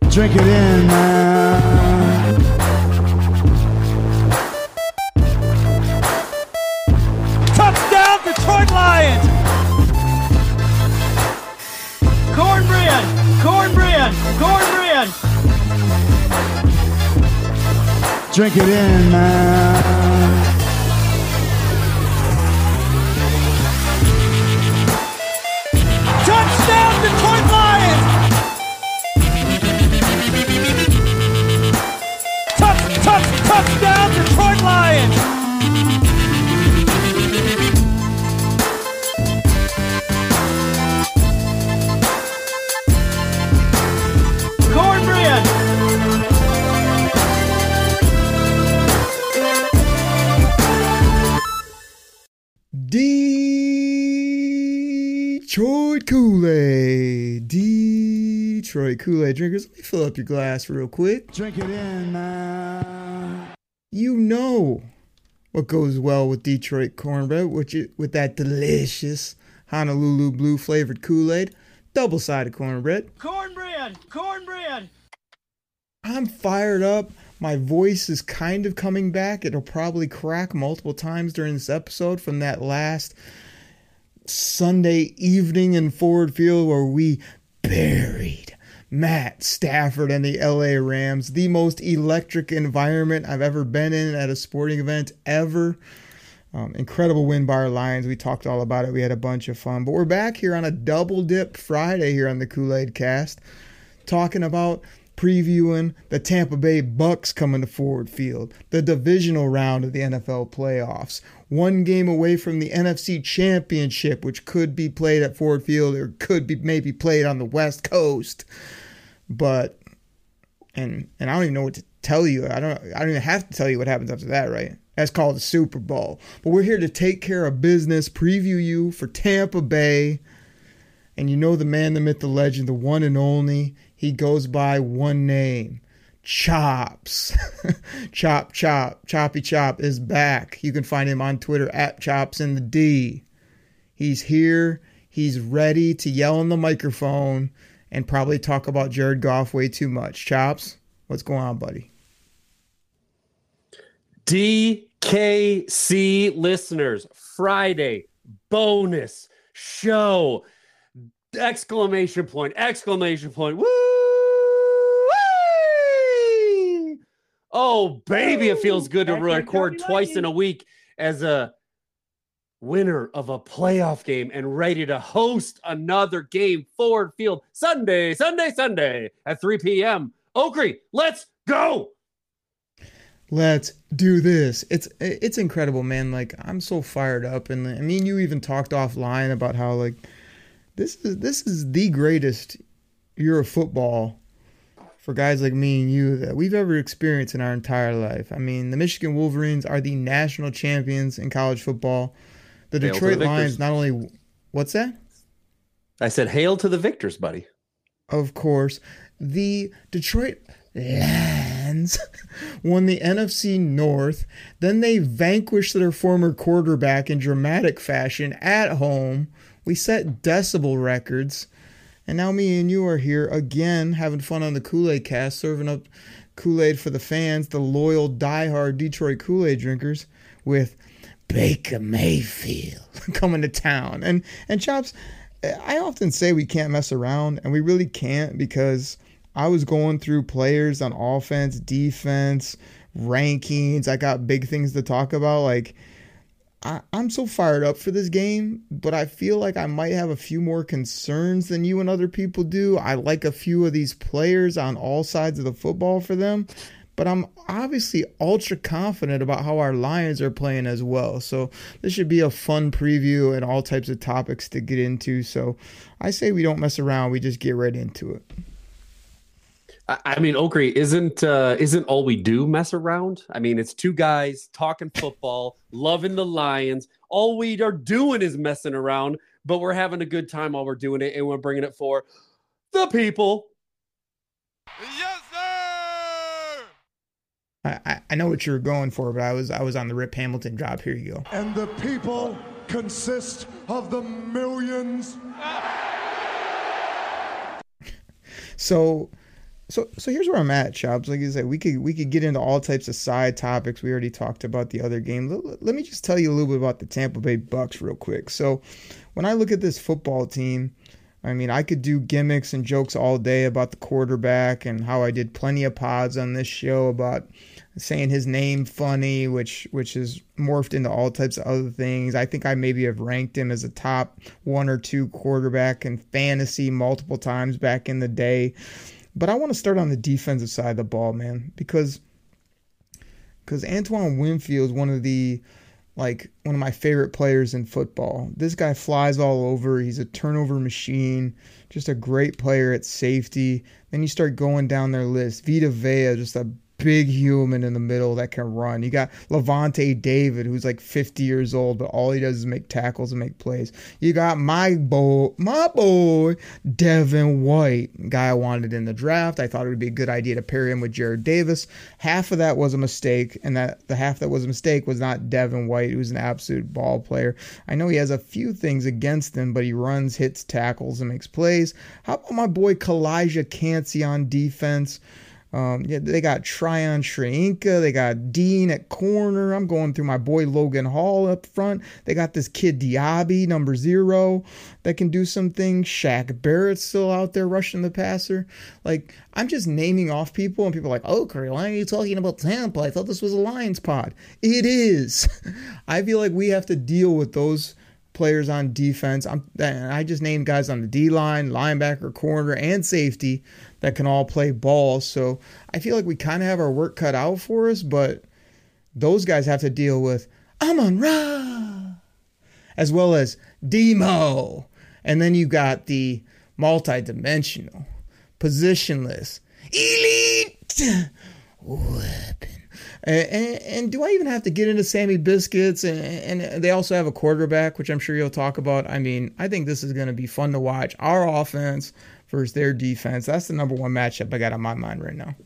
Drink it in, man. Touchdown, Detroit Lions! Cornbread! Cornbread! Cornbread! Drink it in, man. Touchdown, Detroit Lions! Touchdown, Detroit Lions! Cornbread! Detroit Kool-Aid. Detroit Kool-Aid drinkers, let me fill up your glass real quick. Drink it in, man. You know what goes well with Detroit cornbread, with that delicious Honolulu Blue flavored Kool-Aid, double-sided cornbread. Cornbread! Cornbread! I'm fired up. My voice is kind of coming back. It'll probably crack multiple times during this episode from that last Sunday evening in Ford Field where we buried Matt Stafford and the LA Rams. The most electric environment I've ever been in at a sporting event ever. Incredible win by our Lions. We talked all about it. We had a bunch of fun. But we're back here on a double dip Friday here on the Kool-Aid Cast, talking about previewing the Tampa Bay Bucks coming to Ford Field, the divisional round of the NFL playoffs, one game away from the NFC Championship, which could be played at Ford Field or could be maybe played on the West Coast. But and I don't even know what to tell you. I don't even have to tell you what happens after that, right? That's called the Super Bowl. But we're here to take care of business, preview you for Tampa Bay. And you know the man, the myth, the legend, the one and only. He goes by one name, Chops. Choppy Chop is back. You can find him on Twitter at ChopsInTheD. He's here. He's ready to yell on the microphone and probably talk about Jared Goff way too much. Chops, what's going on, buddy? DKC listeners, Friday bonus show. Exclamation point. Woo! Oh, baby, it feels good to record twice in a week as a winner of a playoff game and ready to host another game, Ford Field, Sunday at 3 p.m. Oakley, let's go! Let's do this. It's incredible, man. Like, I'm so fired up. And I mean, you even talked offline about how, like, this is the greatest year of football for guys like me and you that we've ever experienced in our entire life. I mean, the Michigan Wolverines are the national champions in college football. The Detroit Lions not only... What's that? I said hail to the victors, buddy. Of course. The Detroit Lions won the NFC North. Then they vanquished their former quarterback in dramatic fashion at home. We set decibel records. And now me and you are here again having fun on the Kool-Aid Cast, serving up Kool-Aid for the fans, the loyal, diehard Detroit Kool-Aid drinkers, with Baker Mayfield coming to town. And Chops, I often say we can't mess around, and we really can't, because I was going through players on offense, defense, rankings. I got big things to talk about. Like, I'm so fired up for this game, but I feel like I might have a few more concerns than you and other people do. I like a few of these players on all sides of the football for them, but I'm obviously ultra confident about how our Lions are playing as well. So this should be a fun preview and all types of topics to get into. So I say we don't mess around. We just get right into it. I mean, Oakley, isn't all we do mess around? I mean, it's two guys talking football, loving the Lions. All we are doing is messing around, but we're having a good time while we're doing it, and we're bringing it for the people. Yes, sir! I know what you were going for, but I was on the Rip Hamilton drop. Here you go. And the people consist of the millions. So So here's where I'm at, Chops. Like you said, we could get into all types of side topics. We already talked about the other game. Let me just tell you a little bit about the Tampa Bay Bucks real quick. So when I look at this football team, I mean, I could do gimmicks and jokes all day about the quarterback and how I did plenty of pods on this show about saying his name funny, which has morphed into all types of other things. I think I maybe have ranked him as a top 1 or 2 quarterback in fantasy multiple times back in the day. But I want to start on the defensive side of the ball, man, because Antoine Winfield is one of my favorite players in football. This guy flies all over. He's a turnover machine, just a great player at safety. Then you start going down their list. Vita Vea, just a big human in the middle that can run. You got Levante David, who's like 50 years old, but all he does is make tackles and make plays. You got my boy, Devin White, guy I wanted in the draft. I thought it would be a good idea to pair him with Jared Davis. Half of that was a mistake, and that the half that was a mistake was not Devin White, who's an absolute ball player. I know he has a few things against him, but he runs, hits, tackles, and makes plays. How about my boy Kalijah Cansey on defense? They got Tryon Shrinka. They got Dean at corner. I'm going through my boy Logan Hall up front. They got this kid Diaby, number 0, that can do some things. Shaq Barrett's still out there rushing the passer. Like, I'm just naming off people, and people are like, oh, Curry, why are you talking about Tampa? I thought this was a Lions pod. It is. I feel like we have to deal with those players on defense. I just named guys on the D-line, linebacker, corner, and safety that can all play ball. So I feel like we kind of have our work cut out for us, but those guys have to deal with Amon-Ra as well as Demo. And then you got the multi-dimensional, positionless, elite weapon. And do I even have to get into Sammy Biscuits? And they also have a quarterback, which I'm sure you'll talk about. I mean, I think this is going to be fun to watch. Our offense versus their defense. That's the number one matchup I got on my mind right now.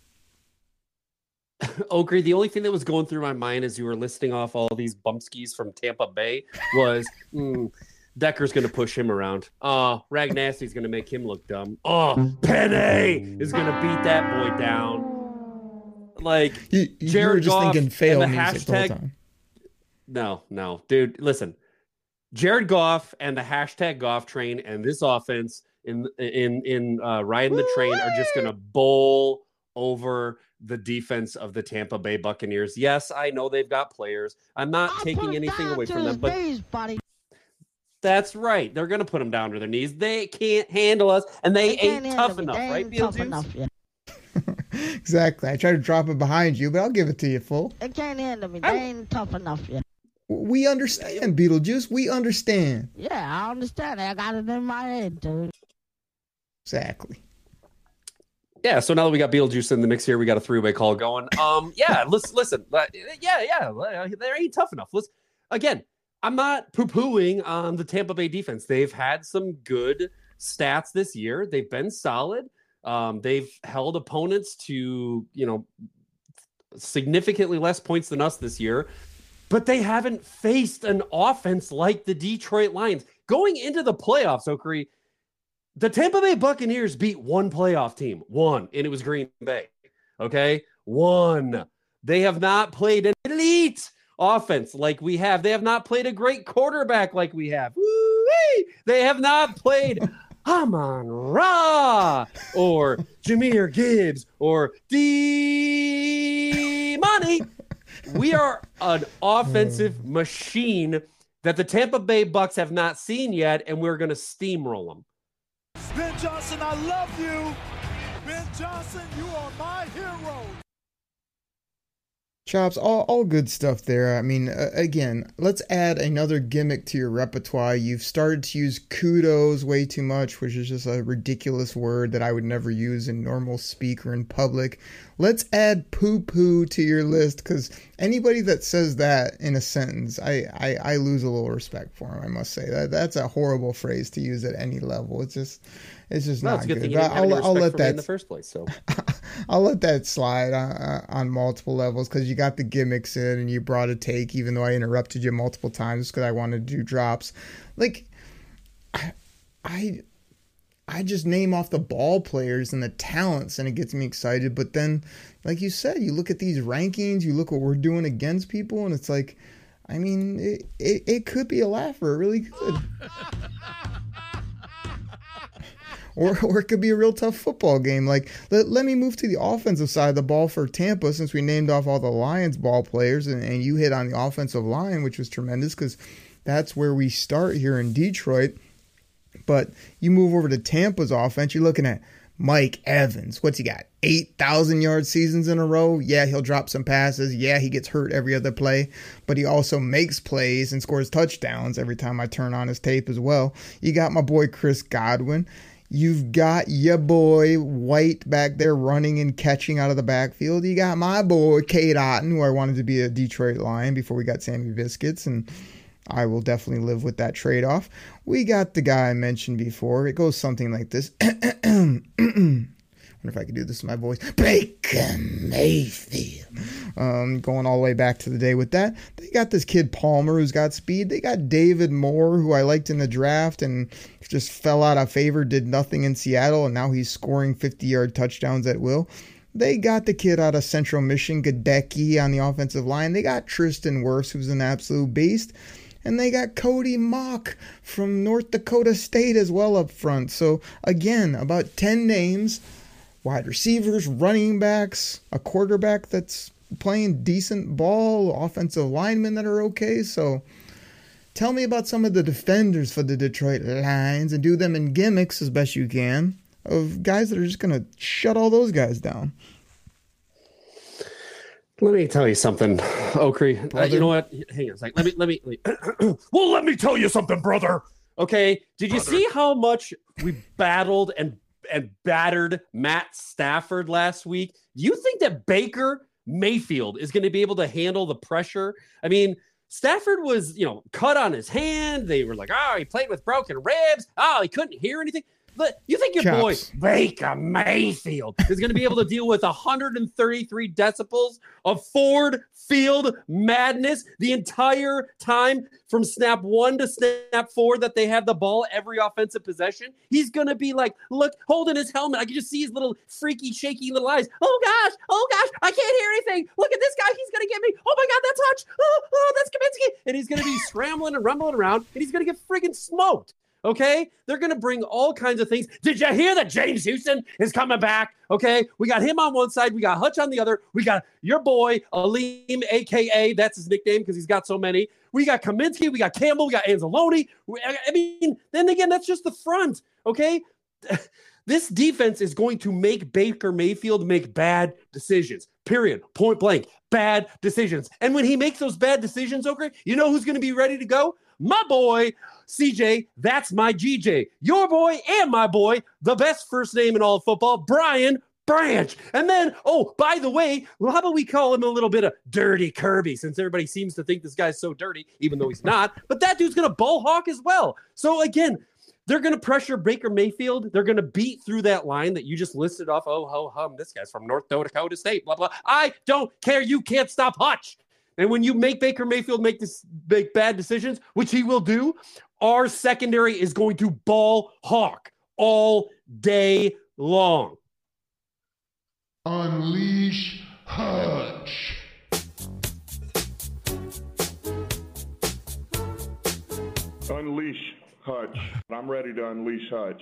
Oakley, the only thing that was going through my mind as you were listing off all these bumpskis from Tampa Bay was Decker's going to push him around. Ragnasty's going to make him look dumb. Penny is going to beat that boy down. Like, you were just thinking fail and the music the whole hashtag. time. No, dude. Listen, Jared Goff and the hashtag Goff train and this offense in riding the train are just gonna bowl over the defense of the Tampa Bay Buccaneers. Yes, I know they've got players. I'm not taking anything away from them, but that's right. They're gonna put them down to their knees. They can't handle us, and they ain't tough enough, right, Beetlejuice? Exactly. I tried to drop it behind you, but I'll give it to you full. They can't handle me. They ain't tough enough yet. We understand, Beetlejuice. We understand. Yeah, I understand. I got it in my head, dude. Exactly. Yeah, so now that we got Beetlejuice in the mix here, we got a 3-way call going. Listen. They ain't tough enough. Again, I'm not poo-pooing on the Tampa Bay defense. They've had some good stats this year. They've been solid. They've held opponents to, significantly less points than us this year, but they haven't faced an offense like the Detroit Lions. Going into the playoffs, Oakley, the Tampa Bay Buccaneers beat one playoff team, and it was Green Bay. Okay? One. They have not played an elite offense like we have. They have not played a great quarterback like we have. Woo-wee! They have not played Amon-Ra or Jahmyr Gibbs or D-Money. We are an offensive machine that the Tampa Bay Bucks have not seen yet, and we're going to steamroll them. Ben Johnson, I love you. Ben Johnson, you are my hero. Chops, all good stuff there. I mean, again, let's add another gimmick to your repertoire. You've started to use kudos way too much, which is just a ridiculous word that I would never use in normal speak or in public. Let's add poo-poo to your list, because anybody that says that in a sentence, I lose a little respect for him, I must say. That's a horrible phrase to use at any level. It's just not it's a good. Thing I'll let that in the first place. So I'll let that slide on multiple levels, because you got the gimmicks in and you brought a take, even though I interrupted you multiple times because I wanted to do drops. Like, I just name off the ball players and the talents and it gets me excited. But then, like you said, you look at these rankings, you look what we're doing against people, and it's like, I mean, it could be a laugher. It really could. Or it could be a real tough football game. Like, let me move to the offensive side of the ball for Tampa, since we named off all the Lions ball players, and you hit on the offensive line, which was tremendous because that's where we start here in Detroit. But you move over to Tampa's offense, you're looking at Mike Evans. What's he got? 8,000-yard seasons in a row? Yeah, he'll drop some passes. Yeah, he gets hurt every other play. But he also makes plays and scores touchdowns every time I turn on his tape as well. You got my boy Chris Godwin. You've got your boy White back there running and catching out of the backfield. You got my boy Cade Otton, who I wanted to be a Detroit Lion before we got Sammy Biscuits, and I will definitely live with that trade-off. We got the guy I mentioned before. It goes something like this. Wonder if I could do this in my voice. Baker Mayfield. Going all the way back to the day with that. They got this kid Palmer who's got speed. They got David Moore, who I liked in the draft and just fell out of favor, did nothing in Seattle, and now he's scoring 50-yard touchdowns at will. They got the kid out of Central Michigan, Gadecki, on the offensive line. They got Tristan Wirfs, who's an absolute beast. And they got Cody Mock from North Dakota State as well up front. So, again, about 10 names, wide receivers, running backs, a quarterback that's playing decent ball, offensive linemen that are okay. So, tell me about some of the defenders for the Detroit Lions and do them in gimmicks as best you can of guys that are just going to shut all those guys down. Let me tell you something, Okrie. You know what? Hang on a second. Let me. Well, let me tell you something, brother. Okay. Did you see how much we battled and battered Matt Stafford last week? Do you think that Baker Mayfield is going to be able to handle the pressure? I mean, Stafford was, cut on his hand. They were like, oh, he played with broken ribs. Oh, he couldn't hear anything. But you think your boy Baker Mayfield is going to be able to deal with 133 decibels of Ford Field madness the entire time from snap 1 to snap 4 that they have the ball every offensive possession? He's going to be like, look, holding his helmet. I can just see his little freaky, shaky little eyes. Oh, gosh, I can't hear anything. Look at this guy. He's going to get me. Oh, my God, that touch. Oh, that's Kaminsky. And he's going to be scrambling and rumbling around, and he's going to get friggin' smoked. Okay, they're going to bring all kinds of things. Did you hear that James Houston is coming back? Okay, we got him on one side. We got Hutch on the other. We got your boy, Aleem, a.k.a. that's his nickname because he's got so many. We got Kaminsky. We got Campbell. We got Anzalone. I mean, then again, that's just the front. Okay, this defense is going to make Baker Mayfield make bad decisions. Period. Point blank. Bad decisions. And when he makes those bad decisions, okay, you know who's going to be ready to go? My boy, CJ, that's my GJ. Your boy and my boy, the best first name in all of football, Brian Branch. And then, oh, by the way, well, how about we call him a little bit of Dirty Kirby, since everybody seems to think this guy's so dirty, even though he's not. But that dude's going to ball hawk as well. So, again, they're going to pressure Baker Mayfield. They're going to beat through that line that you just listed off. Oh, ho, hum, this guy's from North Dakota State, blah, blah. I don't care. You can't stop Hutch. And when you make Baker Mayfield make bad decisions, which he will do, our secondary is going to ball hawk all day long. Unleash Hutch. Unleash Hutch. I'm ready to unleash Hutch.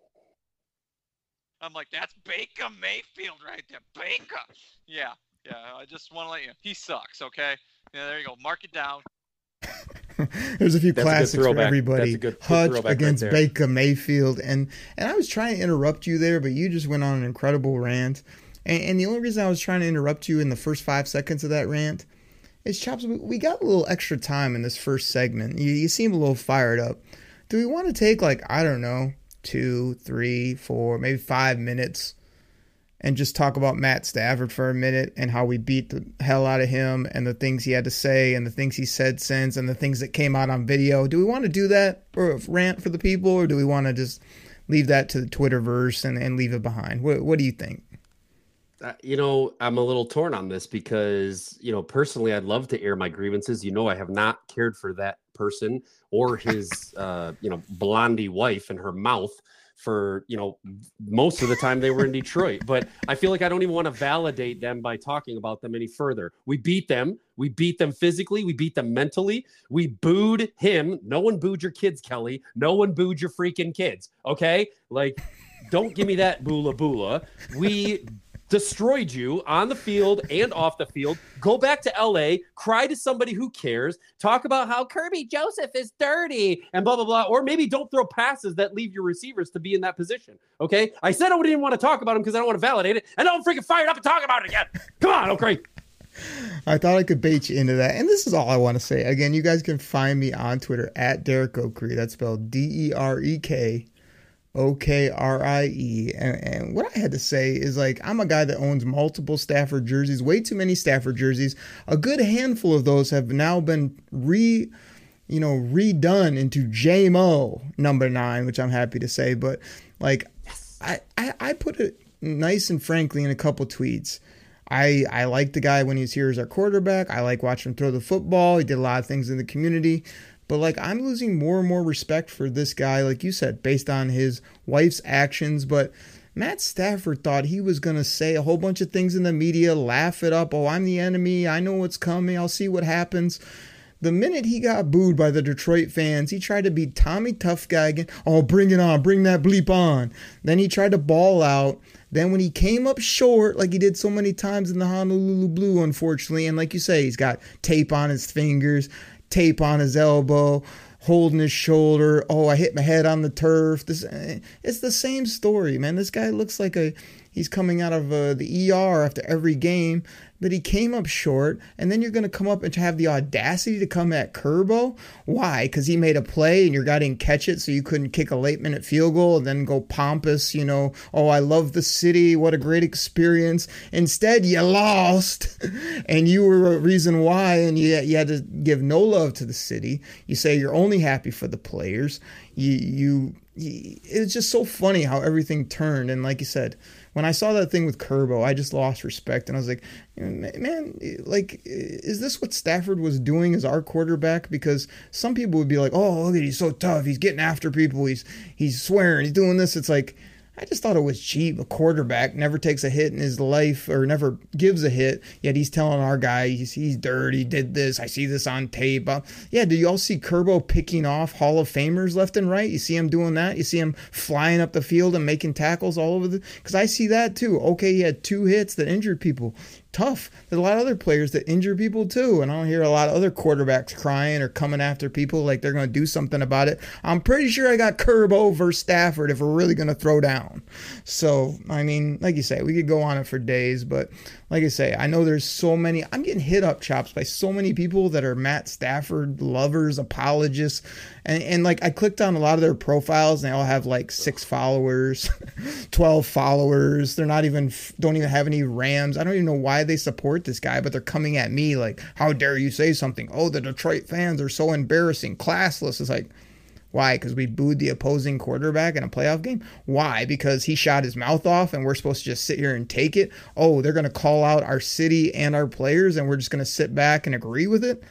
I'm like, that's Baker Mayfield right there. Baker. Yeah, I just want to let you know. He sucks, okay? Yeah, there you go. Mark it down. There's a few classics for everybody. That's a good Hutch against Baker Mayfield. And I was trying to interrupt you there, but you just went on an incredible rant. And the only reason I was trying to interrupt you in the first 5 seconds of that rant is, Chops, we got a little extra time in this first segment. You seem a little fired up. Do we want to take, 2, 3, 4, maybe 5 minutes and just talk about Matt Stafford for a minute and how we beat the hell out of him and the things he had to say and the things he said since and the things that came out on video? Do we want to do that or rant for the people, or do we want to just leave that to the Twitterverse and leave it behind? What do you think? I'm a little torn on this because, personally, I'd love to air my grievances. I have not cared for that person or his, blondie wife and her mouth for most of the time they were in Detroit. But I feel like I don't even want to validate them by talking about them any further. We beat them. We beat them physically. We beat them mentally. We booed him. No one booed your kids, Kelly. No one booed your freaking kids. Okay? Like, don't give me that boola. We destroyed you on the field and off the field. Go back to LA, cry to somebody who cares, talk about how Kirby Joseph is dirty and blah, blah, blah. Or maybe don't throw passes that leave your receivers to be in that position. Okay? I said I didn't want to talk about him because I don't want to validate it. And now I'm freaking fired up and talk about it again. Come on, okay. I thought I could bait you into that. And this is all I want to say. Again, you guys can find me on Twitter at Derek Okrie. That's spelled DEREK. OKRIE. And what I had to say is, like, I'm a guy that owns multiple Stafford jerseys, way too many Stafford jerseys. A good handful of those have now been redone into JMO number 9, which I'm happy to say. But like, I put it nice and frankly in a couple tweets. I like the guy when he's here as our quarterback. I like watching him throw the football. He did a lot of things in the community. But, like, I'm losing more and more respect for this guy, like you said, based on his wife's actions. But Matt Stafford thought he was going to say a whole bunch of things in the media, laugh it up. Oh, I'm the enemy. I know what's coming. I'll see what happens. The minute he got booed by the Detroit fans, he tried to be Tommy Tough Guy again. Oh, bring it on. Bring that bleep on. Then he tried to ball out. Then when he came up short, like he did so many times in the Honolulu Blue, unfortunately, and like you say, he's got tape on his fingers, tape on his elbow, holding his shoulder. Oh, I hit my head on the turf. It's the same story, man. This guy looks like he's coming out of the ER after every game, but he came up short, and then you're going to come up and have the audacity to come at Kerbo? Why? Because he made a play and your guy didn't catch it, so you couldn't kick a late-minute field goal and then go pompous, oh, I love the city, what a great experience. Instead, you lost, and you were a reason why, and you had to give no love to the city. You say you're only happy for the players. It's just so funny how everything turned, and like you said, when I saw that thing with Kerbo, I just lost respect. And I was like, man, like, is this what Stafford was doing as our quarterback? Because some people would be like, oh, look at, he's so tough. He's getting after people. He's swearing. He's doing this. It's like, I just thought it was cheap. A quarterback never takes a hit in his life or never gives a hit, yet he's telling our guy he's dirty, did this, I see this on tape. Yeah, do you all see Kerbo picking off Hall of Famers left and right? You see him doing that? You see him flying up the field and making tackles all over because I see that too. Okay, he had 2 hits that injured people. Tough. There's a lot of other players that injure people too, and I don't hear a lot of other quarterbacks crying or coming after people like they're going to do something about it. I'm pretty sure I got Kerbo versus Stafford if we're really going to throw down. So, I mean, like you say, we could go on it for days, but like I say, I know there's so many. I'm getting hit up chops by so many people that are Matt Stafford lovers, apologists, and like I clicked on a lot of their profiles and they all have like 6 followers, 12 followers. They're don't even have any Rams. I don't even know why they support this guy, but they're coming at me like, how dare you say something? Oh, the Detroit fans are so embarrassing, classless. It's like, why? Because we booed the opposing quarterback in a playoff game? Why? Because he shot his mouth off and we're supposed to just sit here and take it? Oh, they're going to call out our city and our players and we're just going to sit back and agree with it?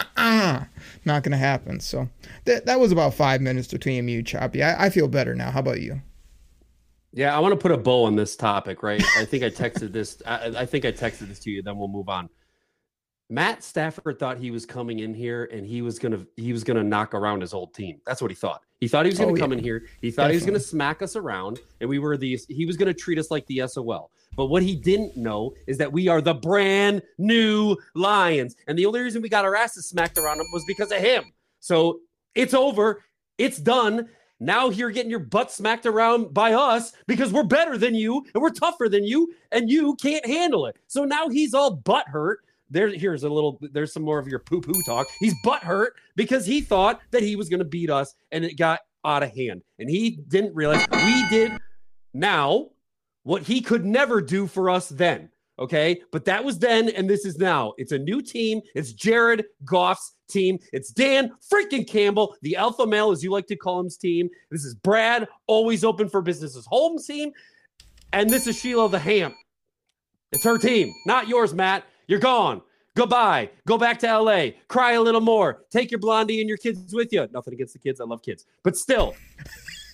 Not going to happen. So that was about 5 minutes between me and you, Choppy. I feel better now. How about you? Yeah, I want to put a bow on this topic, right? I think I texted this. I think I texted this to you. Then we'll move on. Matt Stafford thought he was coming in here and he was gonna knock around his old team. That's what he thought. He thought he was gonna come in here. He thought he was gonna smack us around, and he was gonna treat us like the SOL. But what he didn't know is that we are the brand new Lions, and the only reason we got our asses smacked around him was because of him. So it's over. It's done. Now you're getting your butt smacked around by us because we're better than you and we're tougher than you and you can't handle it. So now he's all butthurt. There's some more of your poo-poo talk. He's butthurt because he thought that he was going to beat us and it got out of hand. And he didn't realize we did now what he could never do for us then. Okay, but that was then and this is now. It's a new team. It's Jared Goff's team. It's Dan freaking Campbell, the alpha male, as you like to call him's team. This is Brad, always open for business's home team. And this is Sheila the Hamp. It's her team, not yours, Matt. You're gone. Goodbye. Go back to LA. Cry a little more. Take your blondie and your kids with you. Nothing against the kids. I love kids. But still,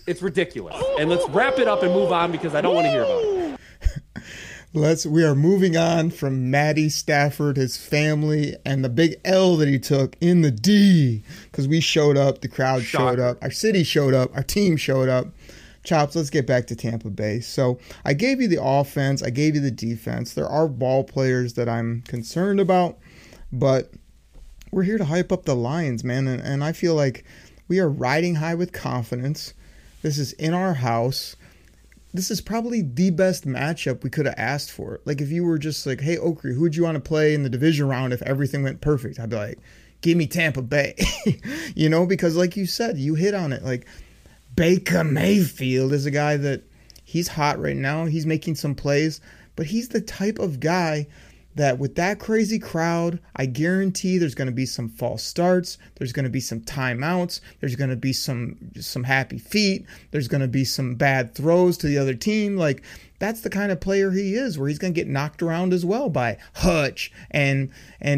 It's ridiculous. And let's wrap it up and move on because I don't want to hear about it. We are moving on from Matty Stafford, his family, and the big L that he took in the D. Because we showed up, the crowd showed up, our city showed up, our team showed up. Chops, let's get back to Tampa Bay. So I gave you the offense, I gave you the defense. There are ball players that I'm concerned about, but we're here to hype up the Lions, man. And I feel like we are riding high with confidence. This is in our house. This is probably the best matchup we could have asked for. Like, if you were just like, hey, Oakley, who would you want to play in the division round if everything went perfect? I'd be like, give me Tampa Bay. Because like you said, you hit on it. Like, Baker Mayfield is a guy that he's hot right now. He's making some plays, but he's the type of guy that with that crazy crowd, I guarantee there's going to be some false starts. There's going to be some timeouts. There's going to be some happy feet. There's going to be some bad throws to the other team. Like, that's the kind of player he is, where he's going to get knocked around as well by Hutch and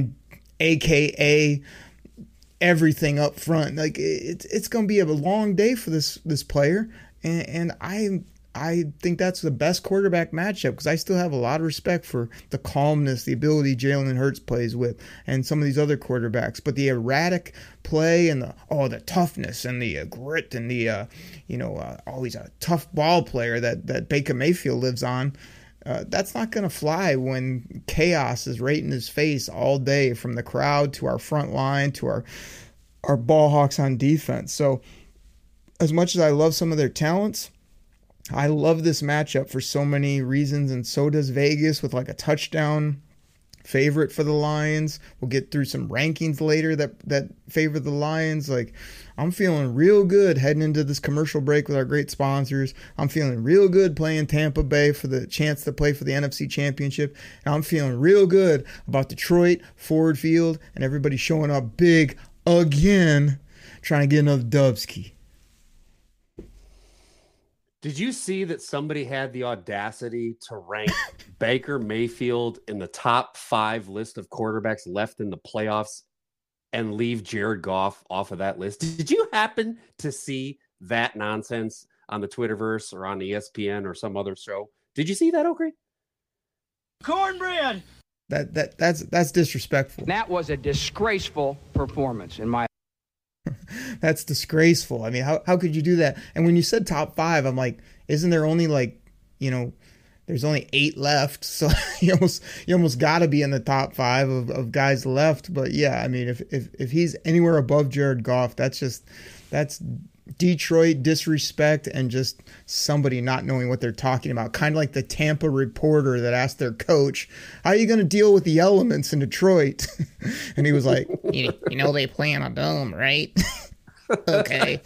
AKA everything up front. Like, it's going to be a long day for this player, and I think that's the best quarterback matchup because I still have a lot of respect for the calmness, the ability Jalen Hurts plays with, and some of these other quarterbacks. But the erratic play and the toughness and the grit and the always a tough ball player that Baker Mayfield lives on. That's not going to fly when chaos is right in his face all day, from the crowd to our front line to our ball hawks on defense. So as much as I love some of their talents, I love this matchup for so many reasons, and so does Vegas with like a touchdown favorite for the Lions. We'll get through some rankings later that favor the Lions. Like, I'm feeling real good heading into this commercial break with our great sponsors. I'm feeling real good playing Tampa Bay for the chance to play for the NFC Championship. And I'm feeling real good about Detroit, Ford Field, and everybody showing up big again, trying to get another Dubsky. Did you see that somebody had the audacity to rank Baker Mayfield in the top 5 list of quarterbacks left in the playoffs and leave Jared Goff off of that list? Did you happen to see that nonsense on the Twitterverse or on ESPN or some other show? Did you see that, Oakley? Cornbread. That's disrespectful. That was a disgraceful performance in my. That's disgraceful. I mean, how could you do that? And when you said top 5, I'm like, isn't there only there's only 8 left, so you almost got to be in the top 5 of guys left. But yeah, I mean, if he's anywhere above Jared Goff, that's Detroit disrespect and just somebody not knowing what they're talking about. Kind of like the Tampa reporter that asked their coach, how are you going to deal with the elements in Detroit? And he was like, they play on a dome, right? Okay.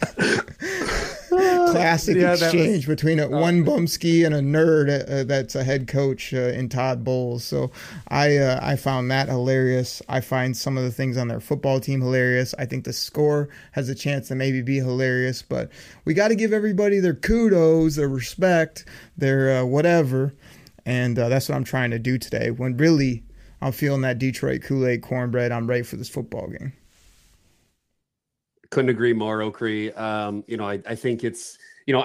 Classic exchange between one bumski and a nerd that's a head coach in Todd Bowles. So I found that hilarious. I find some of the things on their football team hilarious. I think the score has a chance to maybe be hilarious, but we got to give everybody their kudos, their respect, their whatever. And that's what I'm trying to do today, when really I'm feeling that Detroit Kool-Aid cornbread. I'm ready for this football game. Couldn't agree more, Oakley. I think it's,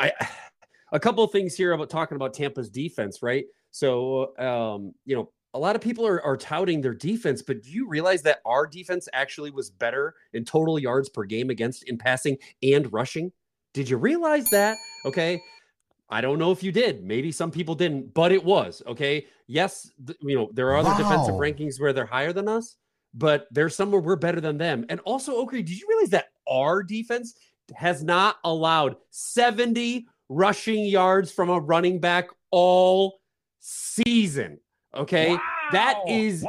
a couple of things here about talking about Tampa's defense, right? So, a lot of people are touting their defense, but do you realize that our defense actually was better in total yards per game against in passing and rushing? Did you realize that? Okay. I don't know if you did. Maybe some people didn't, but it was. Okay. Yes. There are other defensive rankings where they're higher than us, but there's somewhere we're better than them. And also, Oakley, did you realize that our defense has not allowed 70 rushing yards from a running back all season? Okay. Wow. That is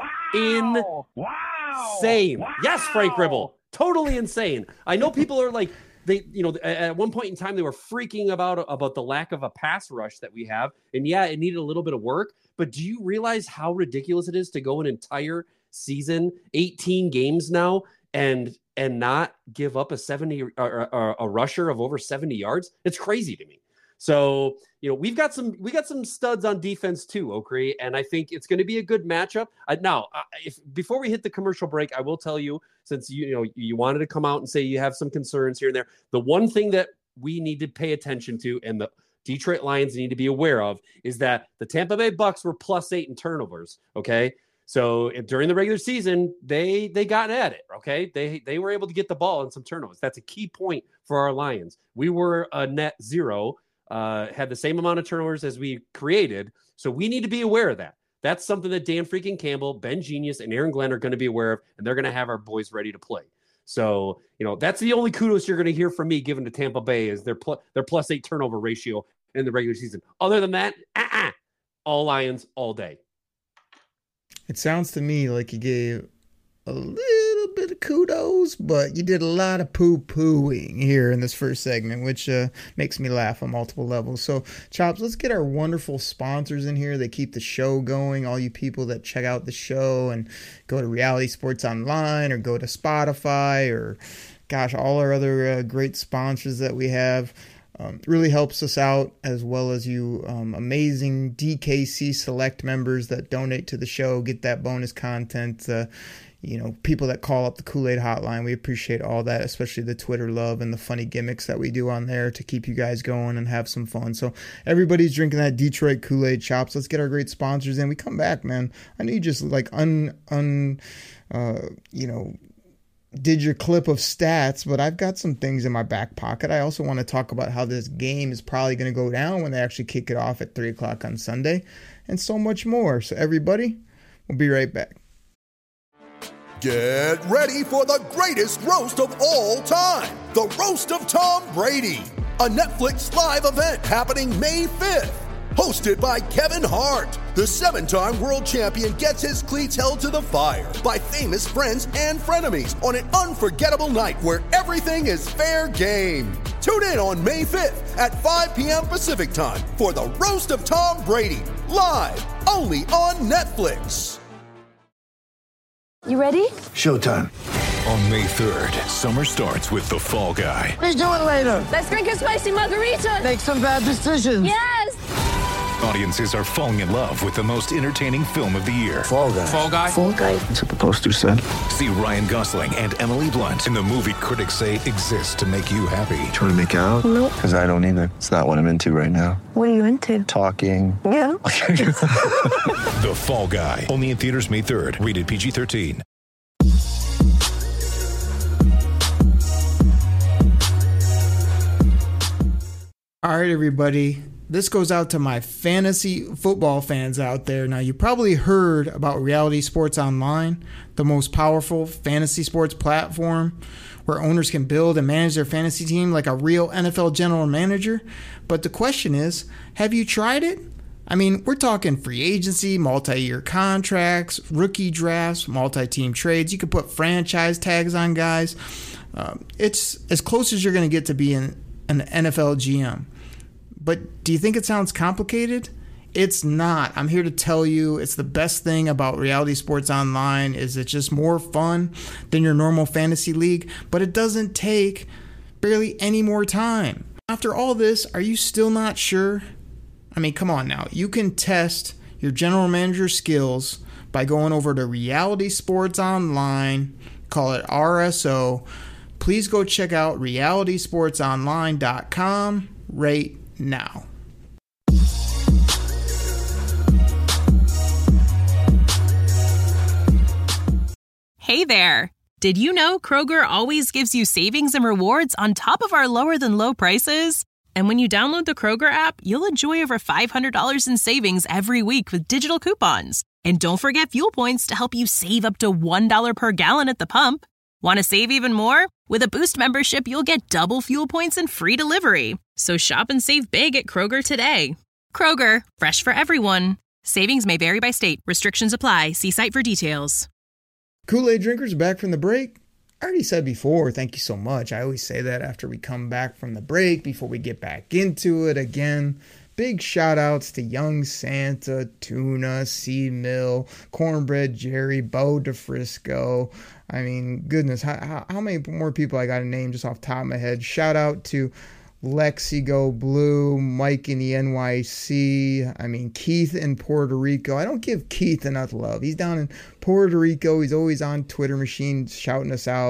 insane. Wow. Yes, Frank Ribble. Totally insane. I know people are like, at one point in time, they were freaking about the lack of a pass rush that we have. And yeah, it needed a little bit of work, but do you realize how ridiculous it is to go an entire season, 18 games now, and not give up a rusher of over 70 yards? It's crazy to me. So, we got some studs on defense too, Oakley, and I think it's going to be a good matchup. Now, before we hit the commercial break, I will tell you, since you wanted to come out and say you have some concerns here and there, the one thing that we need to pay attention to, and the Detroit Lions need to be aware of, is that the Tampa Bay Bucks were +8 in turnovers. Okay. So during the regular season, they got at it. Okay. They were able to get the ball in some turnovers. That's a key point for our Lions. We were a net 0, had the same amount of turnovers as we created. So we need to be aware of that. That's something that Dan freaking Campbell, Ben Genius, and Aaron Glenn are going to be aware of, and they're going to have our boys ready to play. So, that's the only kudos you're going to hear from me given to Tampa Bay is their +8 turnover ratio in the regular season. Other than that, all Lions all day. It sounds to me like you gave a little bit of kudos, but you did a lot of poo-pooing here in this first segment, which makes me laugh on multiple levels. So, Chops, let's get our wonderful sponsors in here. They keep the show going. All you people that check out the show and go to Reality Sports Online or go to Spotify or, gosh, all our other great sponsors that we have. Really helps us out, as well as you amazing DKC Select members that donate to the show, get that bonus content. People that call up the Kool-Aid hotline, we appreciate all that, especially the Twitter love and the funny gimmicks that we do on there to keep you guys going and have some fun. So everybody's drinking that Detroit Kool-Aid, Chops. Let's get our great sponsors in. We come back, man. I know you just did your clip of stats, but I've got some things in my back pocket. I also want to talk about how this game is probably going to go down when they actually kick it off at 3 o'clock on Sunday, and so much more. So everybody, we'll be right back. Get ready for the greatest roast of all time, the Roast of Tom Brady, a Netflix live event happening May 5th. Hosted by Kevin Hart, the 7-time world champion gets his cleats held to the fire by famous friends and frenemies on an unforgettable night where everything is fair game. Tune in on May 5th at 5 p.m. Pacific time for the Roast of Tom Brady, live only on Netflix. You ready? Showtime. On May 3rd, summer starts with The Fall Guy. Let's do it later. Let's drink a spicy margarita. Make some bad decisions. Yes! Audiences are falling in love with the most entertaining film of the year. Fall Guy. Fall Guy? Fall Guy. That's what the poster said. See Ryan Gosling and Emily Blunt in the movie critics say exists to make you happy. Trying to make it out? Nope. Because I don't either. It's not what I'm into right now. What are you into? Talking. Yeah. The Fall Guy. Only in theaters May 3rd. Rated PG-13. All right, everybody. This goes out to my fantasy football fans out there. Now, you probably heard about Reality Sports Online, the most powerful fantasy sports platform where owners can build and manage their fantasy team like a real NFL general manager. But the question is, have you tried it? I mean, we're talking free agency, multi-year contracts, rookie drafts, multi-team trades. You can put franchise tags on guys. It's as close as you're going to get to being an NFL GM. But do you think it sounds complicated? It's not. I'm here to tell you it's the best thing about Reality Sports Online is it's just more fun than your normal fantasy league, but it doesn't take barely any more time. After all this, are you still not sure? I mean, come on now. You can test your general manager skills by going over to Reality Sports Online, call it RSO. Please go check out realitysportsonline.com right now. Hey there. Did you know Kroger always gives you savings and rewards on top of our lower than low prices? And when you download the Kroger app, you'll enjoy over $500 in savings every week with digital coupons. And don't forget fuel points to help you save up to $1 per gallon at the pump. Want to save even more? With a Boost membership, you'll get double fuel points and free delivery. So shop and save big at Kroger today. Kroger, fresh for everyone. Savings may vary by state. Restrictions apply. See site for details. Kool-Aid drinkers are back from the break. I already said before, thank you so much. I always say that after we come back from the break, before we get back into it again. Big shout outs to Young Santa, Tuna, C Mill, Cornbread Jerry, Bo DeFrisco. I mean, goodness, how many more people I got to name just off the top of my head? Shout out to Lexi Go Blue, Mike in the NYC. I mean, Keith in Puerto Rico. I don't give Keith enough love. He's down in Puerto Rico. He's always on Twitter machine shouting us out.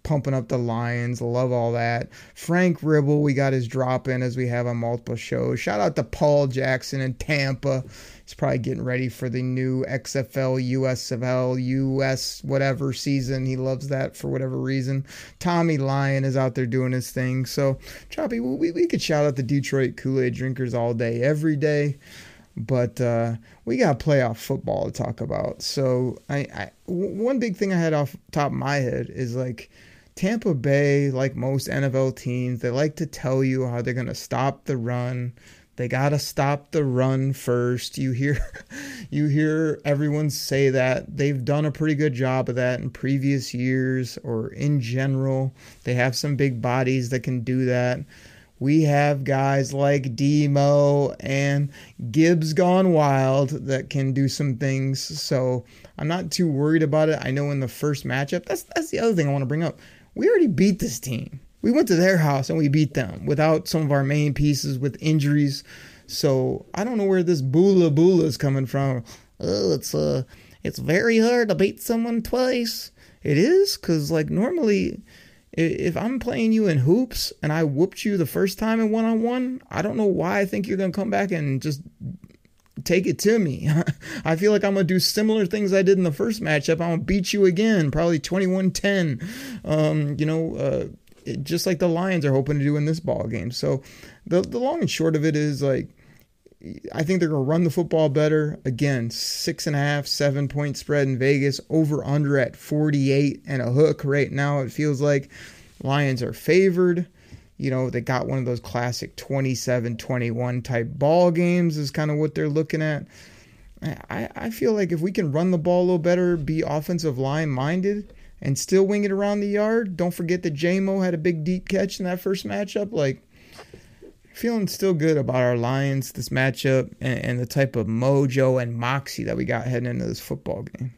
pumping up the Lions. Love all that. Frank Ribble, we got his drop in as we have on multiple shows. Shout out to Paul Jackson in Tampa. He's probably getting ready for the new XFL, USFL, US whatever season. He loves that for whatever reason. Tommy Lyon is out there doing his thing. So, Choppy, we could shout out the Detroit Kool-Aid drinkers all day, every day. But we got playoff football to talk about. So one big thing I had off the top of my head is like Tampa Bay, like most NFL teams, they like to tell you how they're going to stop the run. They got to stop the run first. You hear everyone say that. They've done a pretty good job of that in previous years or in general. They have some big bodies that can do that. We have guys like Demo and Gibbs Gone Wild that can do some things. So I'm not too worried about it. I know in the first matchup, that's the other thing I want to bring up. We already beat this team. We went to their house and we beat them without some of our main pieces with injuries. So I don't know where this bula is coming from. Oh, it's very hard to beat someone twice. It is, because like normally if I'm playing you in hoops and I whooped you the first time in one-on-one, I don't know why I think you're going to come back and just take it to me. I feel like I'm going to do similar things I did in the first matchup. I'm going to beat you again, probably 21-10. Just like the Lions are hoping to do in this ball game. So the long and short of it is like, I think they're going to run the football better. Again, 6.5, 7 point spread in Vegas, over under at 48 and a hook right now. It feels like Lions are favored. You know, they got one of those classic 27-21 type ball games is kind of what they're looking at. I feel like if we can run the ball a little better, be offensive line minded, and still wing it around the yard. Don't forget that J-Mo had a big deep catch in that first matchup. Like, feeling still good about our Lions, this matchup, and the type of mojo and moxie that we got heading into this football game.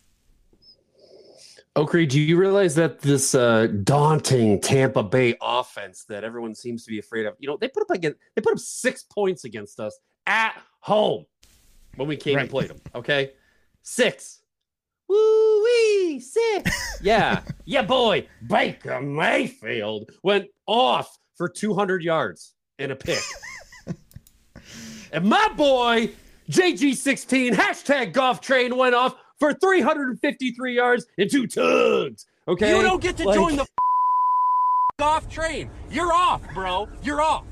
Okri, do you realize that this daunting Tampa Bay offense that everyone seems to be afraid of, they put up 6 points against us at home when we came and played them, okay? 6. Woo-wee, 6. Yeah, boy. Baker Mayfield went off for 200 yards and a pick. And my boy, JG16, #golf train, went off for 353 yards and 2 tugs. Okay? You don't get to join the golf train. You're off, bro. You're off.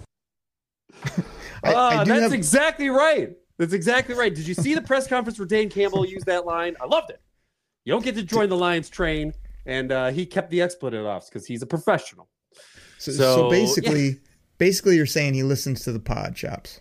That's exactly right. That's exactly right. Did you see the press conference where Dan Campbell used that line? I loved it. You don't get to join the Lions train, and he kept the expletive off because he's a professional. So basically, you're saying he listens to the pod, Chops.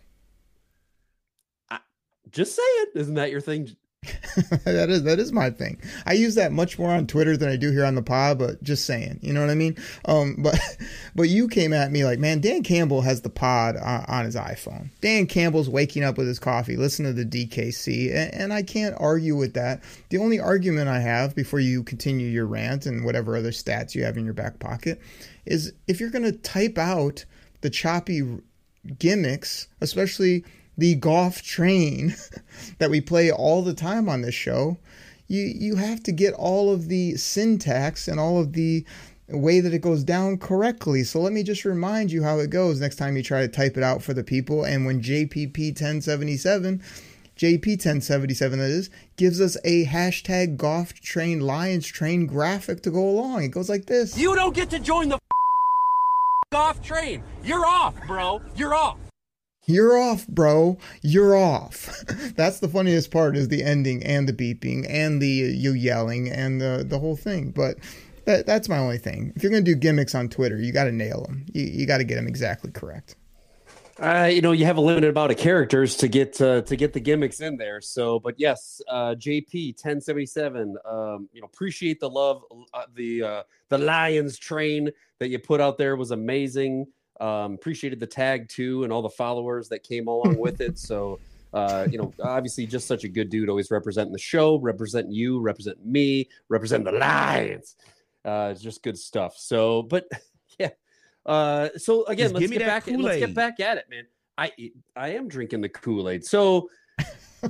Just saying, isn't that your thing? that is my thing. I use that much more on Twitter than I do here on the pod, but just saying, you know what I mean? But you came at me like, man, Dan Campbell has the pod on his iPhone. Dan Campbell's waking up with his coffee, listening to the DKC, and I can't argue with that. The only argument I have before you continue your rant and whatever other stats you have in your back pocket is if you're going to type out the choppy gimmicks, especially the golf train that we play all the time on this show, you have to get all of the syntax and all of the way that it goes down correctly. So let me just remind you how it goes next time you try to type it out for the people. And when JP 1077 that is, gives us a #golf train Lions train graphic to go along, it goes like this. You don't get to join the golf train. You're off, bro. You're off. You're off, bro. You're off. That's the funniest part, is the ending and the beeping and the you yelling and the whole thing. But that's my only thing. If you're going to do gimmicks on Twitter, you got to nail them. You got to get them exactly correct. You have a limited amount of characters to get the gimmicks in there. So, but yes, JP 1077. Appreciate the love. The Lions train that you put out there was amazing. Appreciated the tag too and all the followers that came along with it. So, obviously just such a good dude, always representing the show, representing you, representing me, representing the Lions. It's just good stuff. So, but yeah. So again, let's get back at it, man. I am drinking the Kool-Aid. So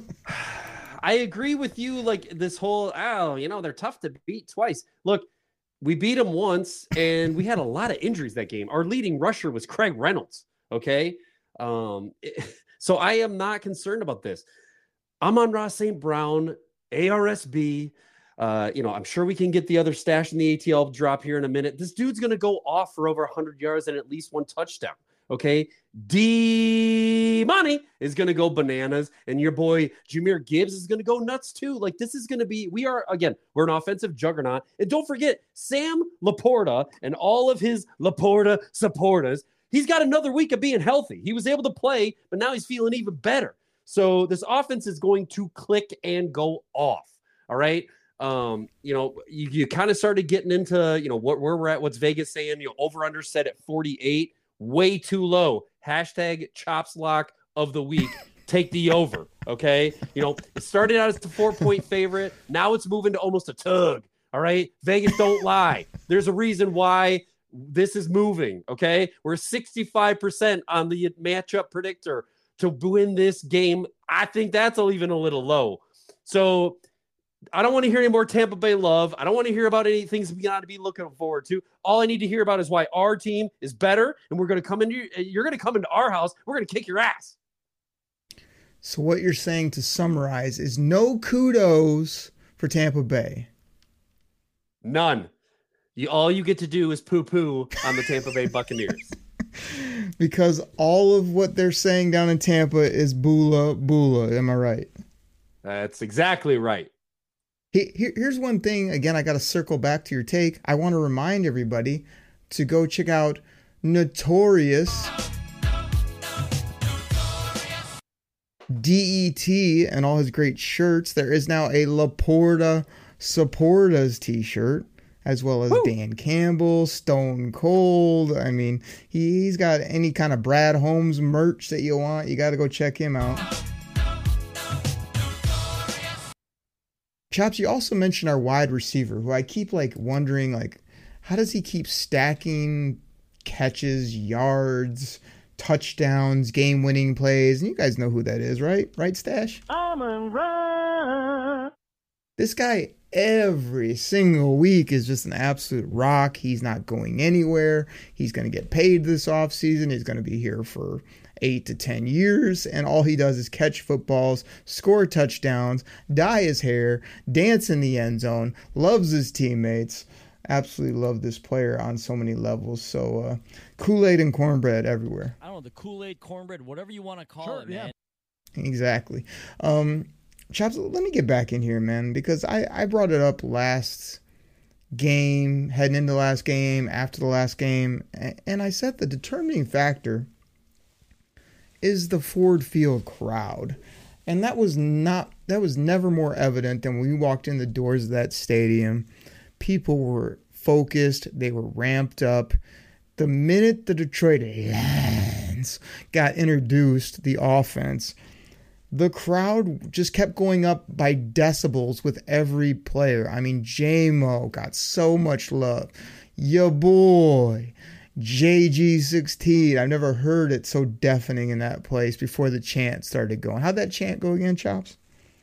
I agree with you. Like this whole, they're tough to beat twice. Look, We beat them once, and we had a lot of injuries that game. Our leading rusher was Craig Reynolds. Okay. So I am not concerned about this. Amon-Ra St. Brown, ARSB. I'm sure we can get the other stash in the ATL drop here in a minute. This dude's going to go off for over 100 yards and at least one touchdown. Okay. D-Money is going to go bananas. And your boy Jahmyr Gibbs is going to go nuts too. Like, this is going to be, we're an offensive juggernaut. And don't forget, Sam Laporta and all of his Laporta supporters, he's got another week of being healthy. He was able to play, but now he's feeling even better. So this offense is going to click and go off. All right. You kind of started getting into, where we're at, what's Vegas saying, over under set at 48, way too low. Hashtag chops lock of the week. Take the over. Okay. It started out as a 4-point favorite. Now it's moving to almost a tug. All right. Vegas, don't lie. There's a reason why this is moving. Okay. We're 65% on the matchup predictor to win this game. I think that's even a little low. So I don't want to hear any more Tampa Bay love. I don't want to hear about any things we got to be looking forward to. All I need to hear about is why our team is better, and we're going to come into you're going to come into our house. We're going to kick your ass. So what you're saying, to summarize, is no kudos for Tampa Bay. None. All you get to do is poo-poo on the Tampa Bay Buccaneers. Because all of what they're saying down in Tampa is boola, boola. Am I right? That's exactly right. Here's one thing. Again, I got to circle back to your take. I want to remind everybody to go check out Notorious DET and all his great shirts. There is now a Laporta Supportas t-shirt, as well as Dan Campbell, Stone Cold. I mean, he's got any kind of Brad Holmes merch that you want. You got to go check him out. Chops, you also mentioned our wide receiver, who I keep wondering, how does he keep stacking catches, yards, touchdowns, game-winning plays? And you guys know who that is, right? Right, Stash? Amon-Ra. This guy every single week is just an absolute rock. He's not going anywhere. He's going to get paid this offseason. He's going to be here for 8 to 10 years, and all he does is catch footballs, score touchdowns, dye his hair, dance in the end zone, loves his teammates. Absolutely love this player on so many levels. So Kool-Aid and cornbread everywhere. I don't know, the Kool-Aid, cornbread, whatever you want to call it, man. Exactly. Chops, let me get back in here, man, because I brought it up last game, heading into the last game, after the last game, and I said the determining factor is the Ford Field crowd. And that was never more evident than when we walked in the doors of that stadium. People were focused, they were ramped up. The minute the Detroit Lions got introduced, the offense, the crowd just kept going up by decibels with every player. I mean, J-Mo got so much love. Your boy JG16, I've never heard it so deafening in that place before the chant started going. How'd that chant go again, Chops?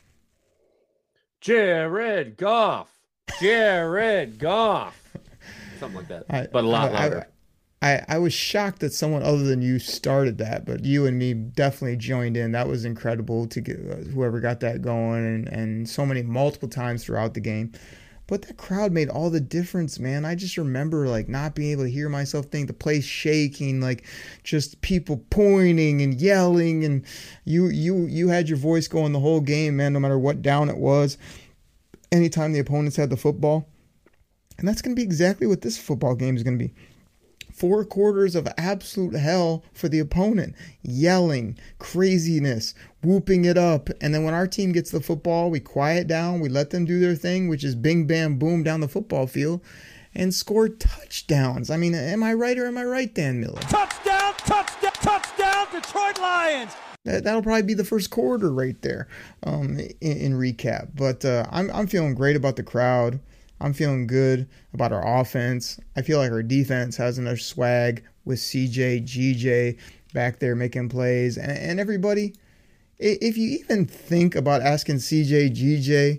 Jared Goff. Jared Goff. Something like that. But a lot louder. I was shocked that someone other than you started that, but you and me definitely joined in. That was incredible to get whoever got that going, and so many multiple times throughout the game. But that crowd made all the difference, man. I just remember not being able to hear myself think, the place shaking, just people pointing and yelling, and you had your voice going the whole game, man, no matter what down it was. Anytime the opponents had the football. And that's going to be exactly what this football game is going to be. 4 quarters of absolute hell for the opponent. Yelling, craziness, whooping it up. And then when our team gets the football, we quiet down. We let them do their thing, which is bing, bam, boom down the football field, and score touchdowns. I mean, am I right or am I right, Dan Miller? Touchdown, touchdown, touchdown, Detroit Lions. That'll probably be the first quarter right there in recap. But I'm feeling great about the crowd. I'm feeling good about our offense. I feel like our defense has enough swag with CJ, GJ back there making plays. And everybody, if you even think about asking CJ, GJ,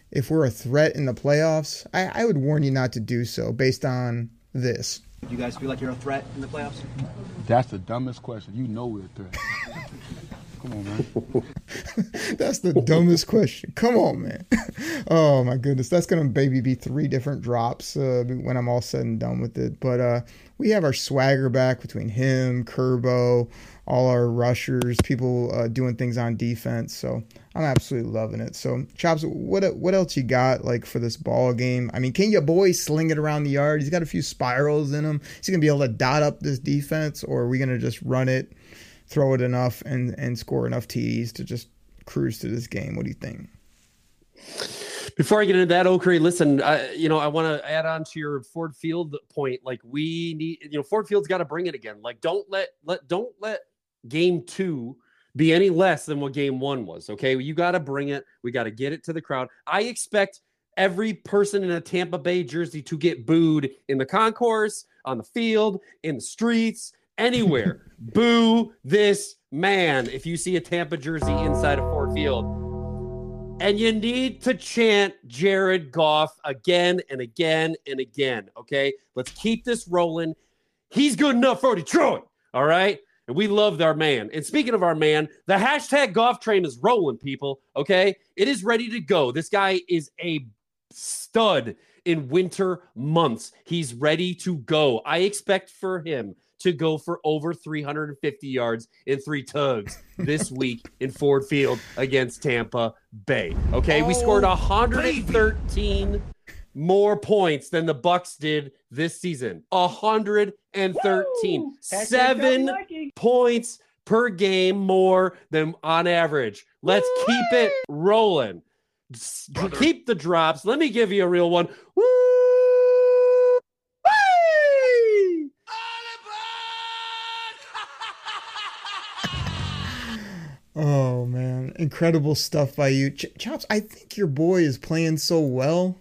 if we're a threat in the playoffs, I would warn you not to do so based on this. Do you guys feel like you're a threat in the playoffs? That's the dumbest question. You know we're a threat. Come on, man. That's the dumbest question. Come on, man. Oh, my goodness. That's going to maybe be 3 different drops when I'm all said and done with it. But we have our swagger back between him, Kerbo, all our rushers, people doing things on defense. So I'm absolutely loving it. So, Chops, what else you got like for this ball game? I mean, can your boy sling it around the yard? He's got a few spirals in him. Is he going to be able to dot up this defense, or are we going to just run it, throw it enough, and score enough TDs to just cruise to this game? What do you think? Before I get into that, Okri, listen, I want to add on to your Ford Field point. Like, we need, Ford Field's got to bring it again. Like, don't let game 2 be any less than what game 1 was. Okay. You got to bring it. We got to get it to the crowd. I expect every person in a Tampa Bay jersey to get booed in the concourse, on the field, in the streets, anywhere. Boo this man if you see a Tampa jersey inside of Ford Field. And you need to chant Jared Goff again and again and again, okay? Let's keep this rolling. He's good enough for Detroit, all right? And we love our man. And speaking of our man, the hashtag Goff train is rolling, people, okay? It is ready to go. This guy is a stud in winter months. He's ready to go. I expect for him to go for over 350 yards in 3 tugs this week in Ford Field against Tampa Bay. Okay, we scored 113 more points than the Bucks did this season. 113. Woo! 7 points per game more than on average. Let's keep it rolling. Keep the drops. Let me give you a real one. Woo! Oh, man. Incredible stuff by you. Chops, I think your boy is playing so well.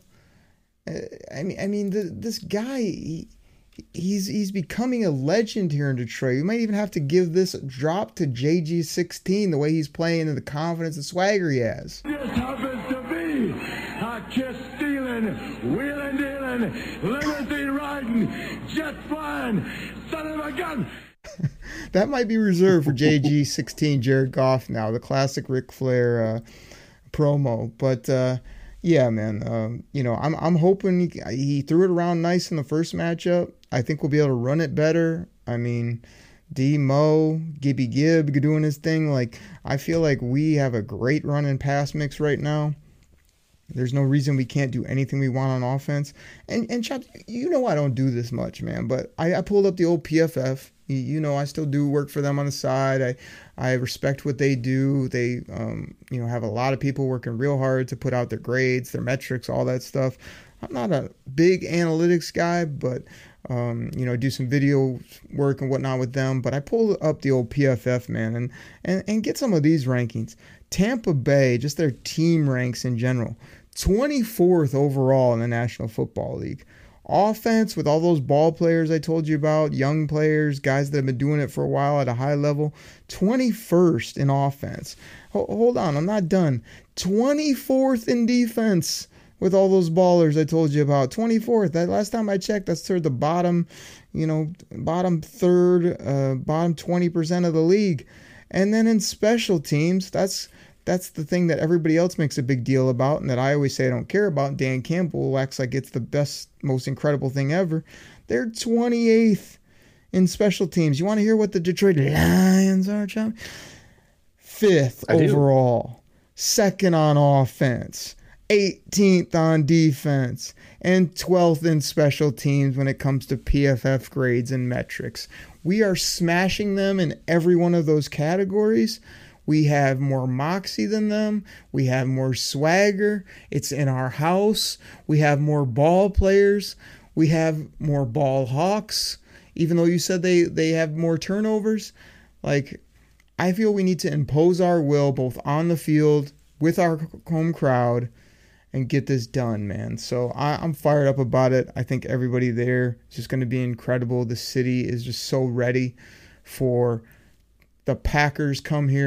I mean, this guy, he's becoming a legend here in Detroit. You might even have to give this drop to JG16, the way he's playing and the confidence and swagger he has. Just happens to be a kiss stealing, wheeling dealing, limousine riding, jet flying, son of a gun. That might be reserved for JG16 Jared Goff now, the classic Ric Flair promo. But yeah, man, I'm hoping he threw it around nice in the first matchup. I think we'll be able to run it better. I mean, D-Mo, Gibby Gibb doing his thing. Like, I feel like we have a great run and pass mix right now. There's no reason we can't do anything we want on offense. And Chop, I don't do this much, man, but I pulled up the old PFF. I still do work for them on the side. I respect what they do. They, have a lot of people working real hard to put out their grades, their metrics, all that stuff. I'm not a big analytics guy, but, do some video work and whatnot with them. But I pulled up the old PFF, man, and get some of these rankings. Tampa Bay, just their team ranks in general, 24th overall in the National Football League. Offense, with all those ball players I told you about, young players, guys that have been doing it for a while at a high level, 21st in offense. Hold on, I'm not done. 24th in defense with all those ballers I told you about. 24th. That last time I checked, that's toward the bottom, bottom third, bottom 20% of the league. And then in special teams, that's the thing that everybody else makes a big deal about and that I always say I don't care about. Dan Campbell acts like it's the best, most incredible thing ever. They're 28th in special teams. You want to hear what the Detroit Lions are, John? 5th overall. 2nd on offense. 18th on defense. And 12th in special teams when it comes to PFF grades and metrics. We are smashing them in every one of those categories. We have more moxie than them. We have more swagger. It's in our house. We have more ball players. We have more ball hawks. Even though you said they have more turnovers. Like, I feel we need to impose our will both on the field with our home crowd and get this done, man. So I'm fired up about it. I think everybody there is just going to be incredible. The city is just so ready for the Packers come here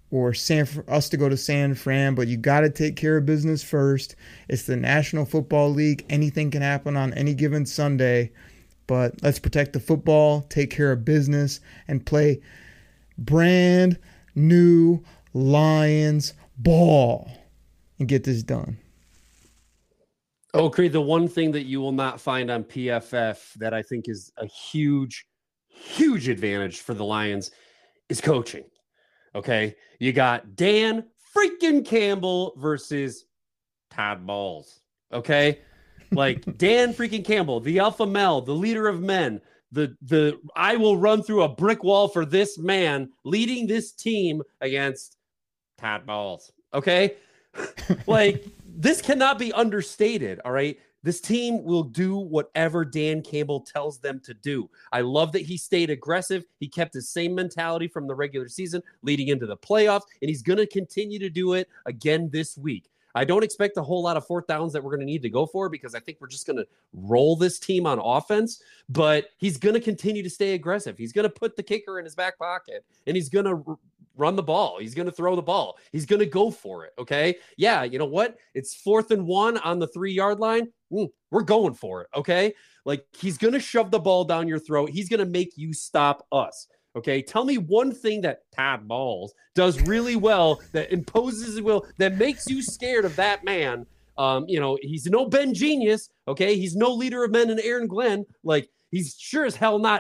or us to go to San Fran, but you got to take care of business first. It's the National Football League. Anything can happen on any given Sunday, but let's protect the football, take care of business, and play brand new Lions ball and get this done. Okay, the one thing that you will not find on PFF that I think is a huge, huge advantage for the Lions is coaching. Okay, you got Dan freaking Campbell versus Todd Bowles. Okay, like Dan freaking Campbell, the alpha male, the leader of men, the I will run through a brick wall for this man, leading this team against Todd Bowles. Okay, like this cannot be understated. All right. This team will do whatever Dan Campbell tells them to do. I love that he stayed aggressive. He kept the same mentality from the regular season leading into the playoffs, and he's going to continue to do it again this week. I don't expect a whole lot of fourth downs that we're going to need to go for because I think we're just going to roll this team on offense, but he's going to continue to stay aggressive. He's going to put the kicker in his back pocket, and he's going to run the ball. He's going to throw the ball. He's going to go for it, okay? Yeah, you know what? It's 4th and 1 on the 3-yard line. We're going for it, okay? Like, he's going to shove the ball down your throat. He's going to make you stop us, okay? Tell me one thing that Todd Bowles does really well that imposes his will, that makes you scared of that man. He's no Ben Genius, okay? He's no leader of men and Aaron Glenn. Like, he's sure as hell not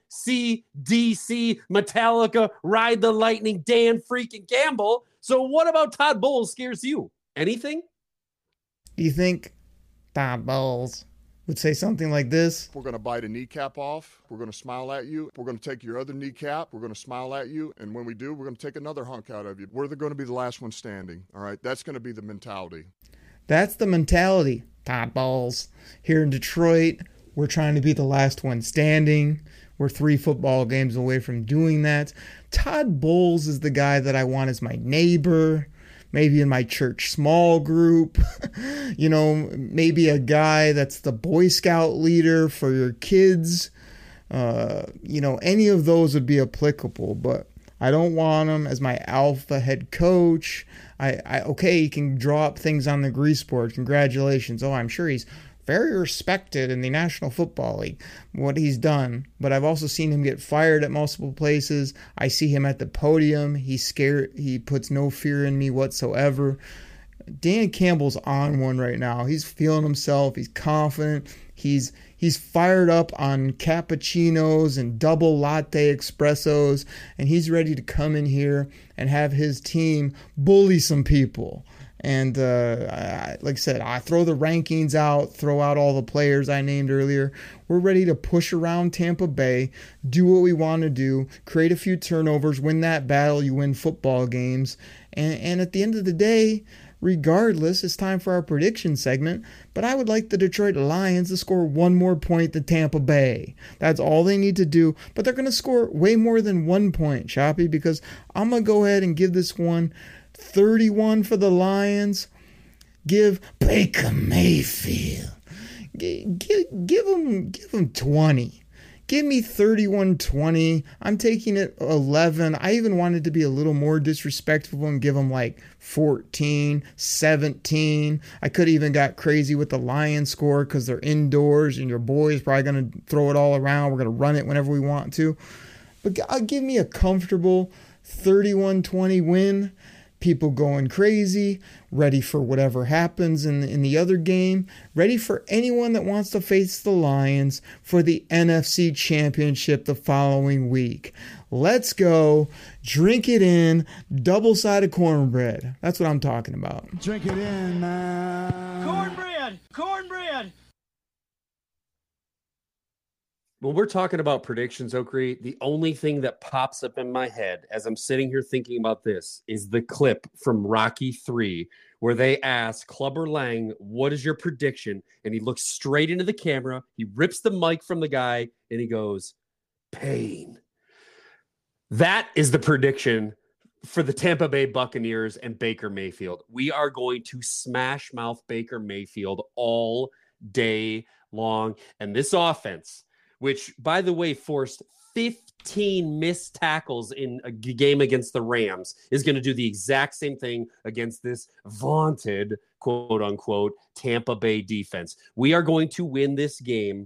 MCDC, Metallica, Ride the Lightning, Dan freaking Campbell. So what about Todd Bowles scares you? Anything? Do you think Todd Bowles would say something like this? We're going to bite a kneecap off. We're going to smile at you. We're going to take your other kneecap. We're going to smile at you. And when we do, we're going to take another hunk out of you. We're going to be the last one standing. All right? That's going to be the mentality. That's the mentality, Todd Bowles. Here in Detroit, we're trying to be the last one standing. We're 3 football games away from doing that. Todd Bowles is the guy that I want as my neighbor, maybe in my church small group. Maybe a guy that's the Boy Scout leader for your kids. Any of those would be applicable, but I don't want him as my alpha head coach. Okay, he can draw up things on the grease board. Congratulations. Oh, I'm sure he's very respected in the National Football League, what he's done. But I've also seen him get fired at multiple places. I see him at the podium. He's scared. He puts no fear in me whatsoever. Dan Campbell's on one right now. He's feeling himself. He's confident. He's fired up on cappuccinos and double latte espressos, and he's ready to come in here and have his team bully some people. And like I said, I throw the rankings out, throw out all the players I named earlier. We're ready to push around Tampa Bay, do what we want to do, create a few turnovers, win that battle. You win football games. And at the end of the day, regardless, it's time for our prediction segment. But I would like the Detroit Lions to score 1 more point than Tampa Bay. That's all they need to do. But they're going to score way more than 1 point, Choppy, because I'm going to go ahead and give this one 31 for the Lions. Give Baker Mayfield. Give him 20. Give me 31-20. I'm taking it 11. I even wanted to be a little more disrespectful and give him like 14, 17. I could have even got crazy with the Lions score because they're indoors and your boy's probably going to throw it all around. We're going to run it whenever we want to. But give me a comfortable 31-20 win. People going crazy, ready for whatever happens in the other game, ready for anyone that wants to face the Lions for the NFC Championship the following week. Let's go. Drink it in. Double-sided cornbread. That's what I'm talking about. Drink it in, man. Cornbread. When we're talking about predictions, Okri, the only thing that pops up in my head as I'm sitting here thinking about this is the clip from Rocky 3 where they ask Clubber Lang, what is your prediction? And he looks straight into the camera. He rips the mic from the guy and he goes, pain. That is the prediction for the Tampa Bay Buccaneers and Baker Mayfield. We are going to smash mouth Baker Mayfield all day long. And this offense, which, by the way, forced 15 missed tackles in a game against the Rams is going to do the exact same thing against this vaunted, quote unquote, Tampa Bay defense. We are going to win this game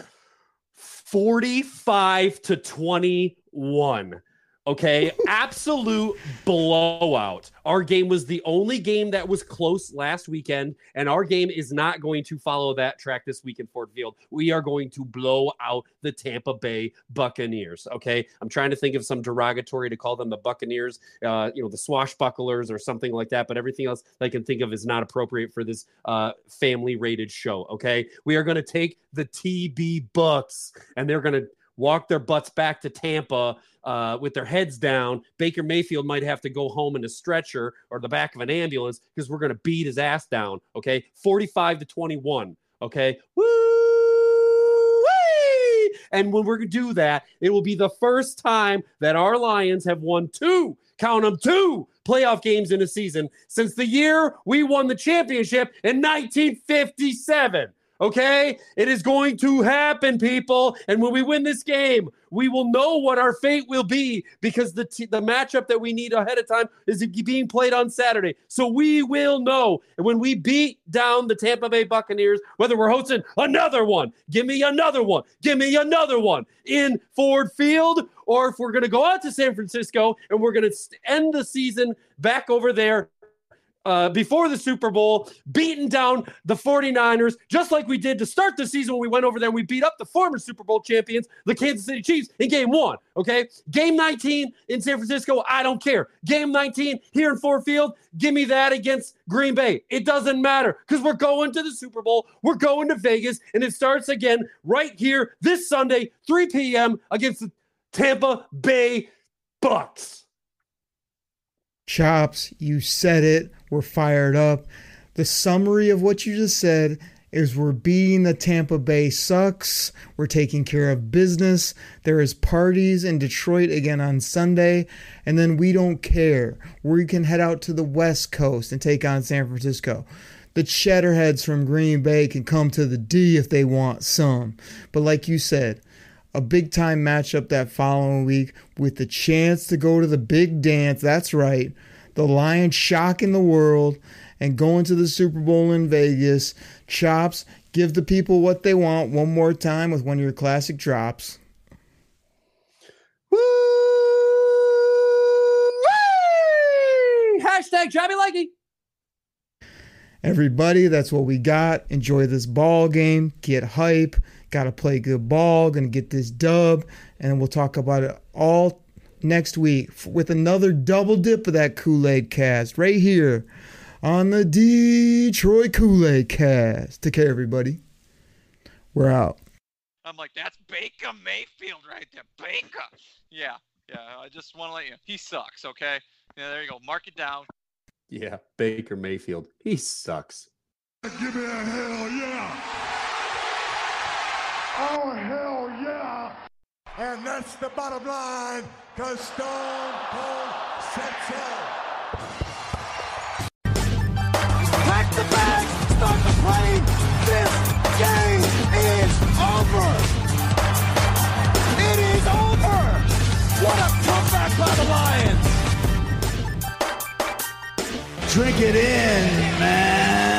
45-21. Okay, absolute blowout. Our game was the only game that was close last weekend, and our game is not going to follow that track this week in Ford Field. We are going to blow out the Tampa Bay Buccaneers. Okay, I'm trying to think of some derogatory to call them the Buccaneers, the swashbucklers or something like that, but everything else I can think of is not appropriate for this family-rated show. Okay, we are going to take the TB Bucks, and they're going to walk their butts back to Tampa with their heads down. Baker Mayfield might have to go home in a stretcher or the back of an ambulance because we're going to beat his ass down. Okay, 45-21. Okay, woo! And when we're going to do that, it will be the first time that our Lions have won two playoff games in a season since the year we won the championship in 1957. Okay, it is going to happen, people. And when we win this game, we will know what our fate will be because the matchup that we need ahead of time is being played on Saturday. So we will know. And when we beat down the Tampa Bay Buccaneers, whether we're hosting another one, give me another one in Ford Field, or if we're going to go out to San Francisco and we're going to end the season back over there before the Super Bowl, beating down the 49ers, just like we did to start the season when we went over there and we beat up the former Super Bowl champions, the Kansas City Chiefs, in game 1, okay? Game 19 in San Francisco, I don't care. Game 19 here in Ford Field, give me that against Green Bay. It doesn't matter because we're going to the Super Bowl. We're going to Vegas, and it starts again right here this Sunday, 3 p.m. against the Tampa Bay Bucks. Chops, you said it. We're fired up. The summary of what you just said is we're beating the Tampa Bay Sucks. We're taking care of business. There is parties in Detroit again on Sunday. And then we don't care. We can head out to the West Coast and take on San Francisco. The Cheddarheads from Green Bay can come to the D if they want some. But like you said, a big-time matchup that following week with the chance to go to the big dance. That's right. The Lions shocking the world and going to the Super Bowl in Vegas. Chops, give the people what they want one more time with one of your classic drops. Woo! Hashtag Jobby Likey. Everybody, that's what we got. Enjoy this ball game. Get hype. Got to play good ball. Going to get this dub. And we'll talk about it all next week with another double dip of that Kool-Aid cast right here on the Detroit Kool-Aid cast. Take care, everybody. We're out. I'm like, that's Baker Mayfield right there. Baker. Yeah. I just want to let you know. He sucks, okay? Yeah, there you go. Mark it down. Yeah, Baker Mayfield. He sucks. Give me a hell yeah. Oh, hell yeah. And that's the bottom line, because Stone Cold said so. Pack the bag, start the plane. This game is over. It is over. What a comeback by the Lions. Drink it in, man.